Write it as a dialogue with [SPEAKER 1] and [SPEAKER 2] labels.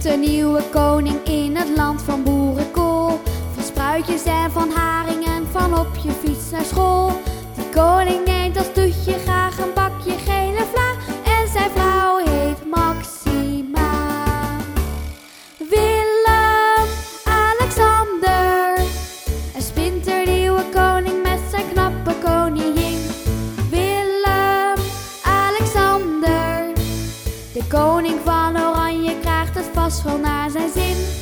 [SPEAKER 1] een nieuwe koning in het land van boerenkool. Van spruitjes en van haring en van op je fiets naar school. Die koning neemt als toetje graag een bakje gele vla. En zijn vrouw heet Maxima. Willem, Alexander, een splinternieuwe koning met zijn knappe koningin. Willem, Alexander, de koning van Oranje krijgt het vast wel naar zijn zin.